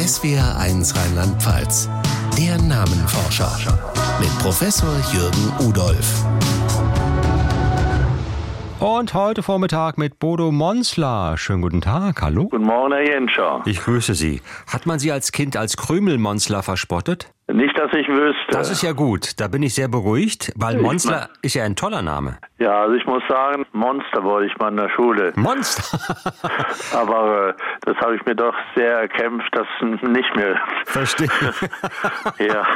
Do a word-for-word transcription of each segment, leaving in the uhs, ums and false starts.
S W R eins Rheinland-Pfalz. Der Namenforscher mit Professor Jürgen Udolph. Und heute Vormittag mit Bodo Monsler. Schönen guten Tag, hallo. Guten Morgen, Herr Jenscher. Ich grüße Sie. Hat man Sie als Kind als Krümelmonster verspottet? Nicht, dass ich wüsste. Das ist ja gut, da bin ich sehr beruhigt, weil Monster ist ja ein toller Name. Ja, also ich muss sagen, Monster wollte ich mal in der Schule. Monster? Aber äh, das habe ich mir doch sehr erkämpft, das nicht mehr. Verstehe. Ja.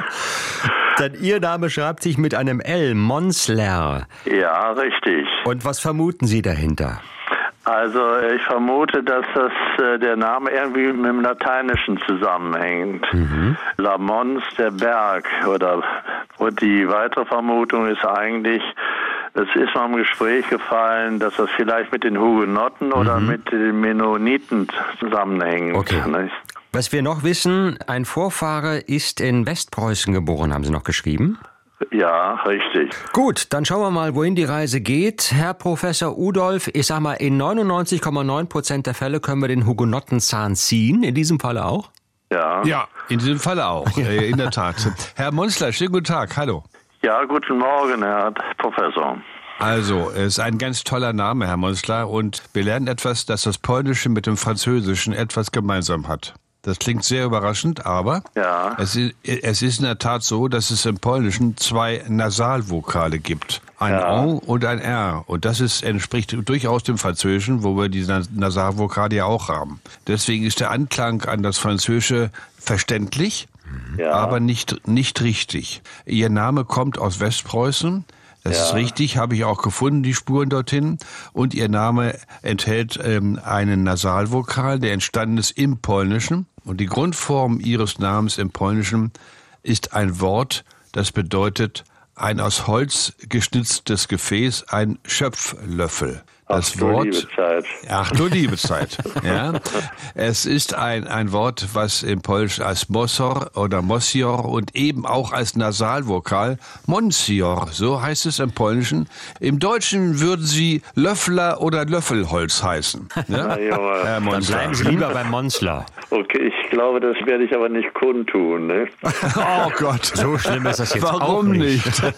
Denn Ihr Name schreibt sich mit einem L, Monsler. Ja, richtig. Und was vermuten Sie dahinter? Also ich vermute, dass das äh, der Name irgendwie mit dem Lateinischen zusammenhängt. Mhm. La Mons, der Berg. Oder und die weitere Vermutung ist eigentlich, es ist mal im Gespräch gefallen, dass das vielleicht mit den Hugenotten mhm. oder mit den Mennoniten zusammenhängt. Okay. Nicht? Was wir noch wissen, ein Vorfahre ist in Westpreußen geboren, haben Sie noch geschrieben? Ja, richtig. Gut, dann schauen wir mal, wohin die Reise geht. Herr Professor Udolph, ich sag mal, in neunundneunzig Komma neun Prozent der Fälle können wir den Hugenottenzahn ziehen. In diesem Falle auch? Ja. Ja, in diesem Falle auch, äh, in der Tat. Herr Monsler, schönen guten Tag, hallo. Ja, guten Morgen, Herr Professor. Also, es ist ein ganz toller Name, Herr Monsler, und wir lernen etwas, dass das Polnische mit dem Französischen etwas gemeinsam hat. Das klingt sehr überraschend, aber ja. es, ist, es ist in der Tat so, dass es im Polnischen zwei Nasalvokale gibt. Ein ja. O und ein R. Und das ist, entspricht durchaus dem Französischen, wo wir diese Nasalvokale ja auch haben. Deswegen ist der Anklang an das Französische verständlich, ja. aber nicht, nicht richtig. Ihr Name kommt aus Westpreußen. Das ja. ist richtig, habe ich auch gefunden, die Spuren dorthin. Und Ihr Name enthält ähm, einen Nasalvokal, der entstanden ist im Polnischen. Und die Grundform Ihres Namens im Polnischen ist ein Wort, das bedeutet ein aus Holz geschnitztes Gefäß, ein Schöpflöffel. Das Ach, Wort. Du liebe Zeit. Ach du liebe Zeit. Ja. Es ist ein, ein Wort, was im Polnischen als Mosor oder Mosior und eben auch als Nasalvokal Monsior, so heißt es im Polnischen. Im Deutschen würden sie Löffler oder Löffelholz heißen. Ja? Na, Junge. Herr Dann bleiben Sie lieber beim Monsler. Okay, ich glaube, das werde ich aber nicht kundtun. Ne? Oh Gott. So schlimm ist das jetzt Warum auch nicht. nicht?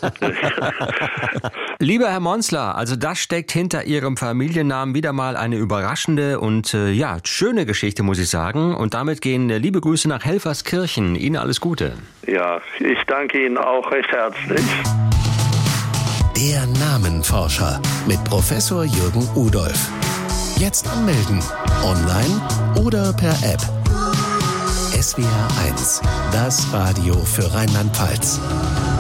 Lieber Herr Monsler, also das steckt hinter Ihrem Familiennamen wieder mal eine überraschende und äh, ja, schöne Geschichte, muss ich sagen. Und damit gehen äh, liebe Grüße nach Helferskirchen. Ihnen alles Gute. Ja, ich danke Ihnen auch recht herzlich. Der Namenforscher mit Professor Jürgen Udolph. Jetzt anmelden, online oder per App. S W R eins, das Radio für Rheinland-Pfalz.